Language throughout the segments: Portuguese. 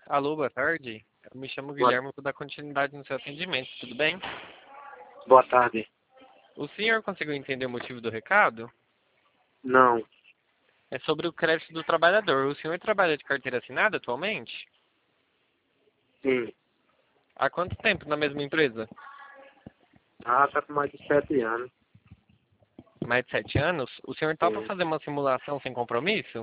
Alô, boa tarde. Eu me chamo Boa, Guilherme, vou dar continuidade no seu atendimento, tudo bem? boa tarde. O senhor conseguiu entender o motivo do recado? Não, É sobre o crédito do trabalhador. O senhor trabalha de carteira assinada atualmente? sim. Há quanto tempo na mesma empresa? Tá com mais de 7 anos. Mais de 7 anos? O senhor topa Sim, fazer uma simulação sem compromisso?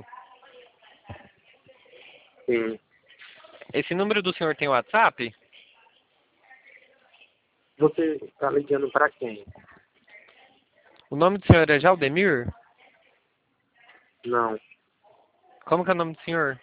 sim. Esse número do senhor tem WhatsApp? Você está ligando para quem? O nome do senhor é Jaldemir? Não, Como que é o nome do senhor?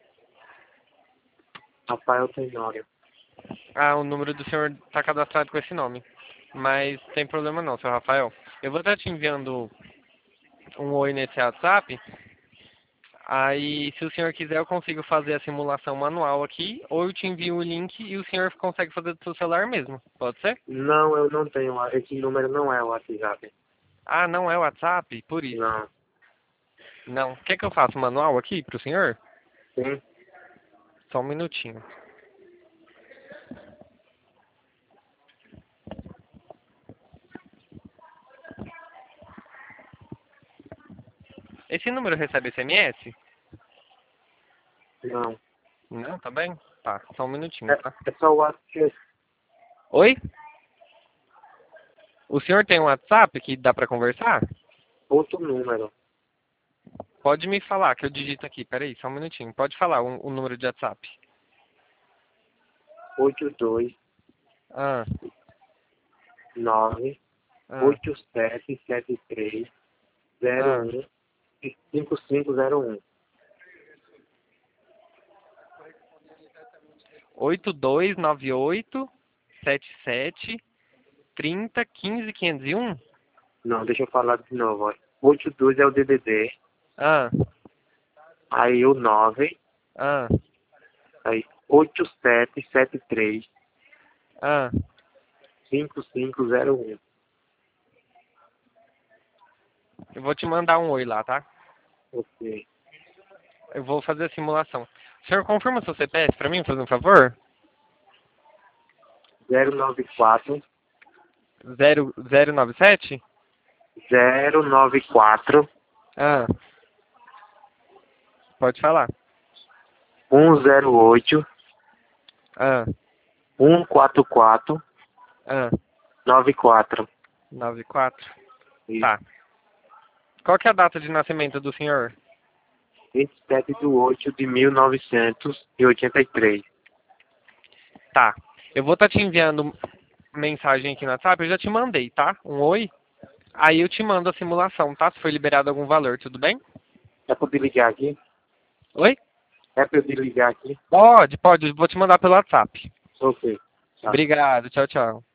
Rafael Tenório. Ah, o número do senhor está cadastrado com esse nome. Mas sem problema não, seu Rafael. Eu vou estar te enviando um oi nesse WhatsApp. Aí, se o senhor quiser, eu consigo fazer a simulação manual aqui, ou eu te envio o link e o senhor consegue fazer do seu celular mesmo. Pode ser? Não, eu não tenho. Esse número não é o WhatsApp. Ah, não é o WhatsApp? Por isso. Não. Não. Quer que eu faça o manual aqui pro senhor? Sim. Só um minutinho. Esse número recebe SMS? Não. Não, tá bem? Tá, só um minutinho, É, tá? é só o WhatsApp. Oi? O senhor tem um WhatsApp que dá pra conversar? Outro número. Pode me falar, que eu digito aqui. Peraí, só um minutinho. Pode falar o número de WhatsApp. 82 Ah, 9 ah, 8773 ah. 01 5501. 8298773015 501. Não, deixa eu falar de novo. Ó. 82 é o DDD. Ah, Aí o 9. ah, Aí 8773 ah. 5501. Eu vou te mandar um oi lá, tá? Ok. Eu vou fazer a simulação. O senhor confirma seu CPF pra mim, fazendo um favor? 094 097? 094 Ah, pode falar. 108 Ah, 144 ah, 94. 94. Isso. Tá. Qual que é a data de nascimento do senhor? 27/8/1983. Tá. Eu vou estar te enviando mensagem aqui no WhatsApp, eu já te mandei, tá? Um oi. Aí eu te mando a simulação, tá? Se foi liberado algum valor, tudo bem? É pra eu te ligar aqui? Oi? É pra eu te ligar aqui? Pode, pode. Vou te mandar pelo WhatsApp. Ok. Tá. Obrigado. Tchau, tchau.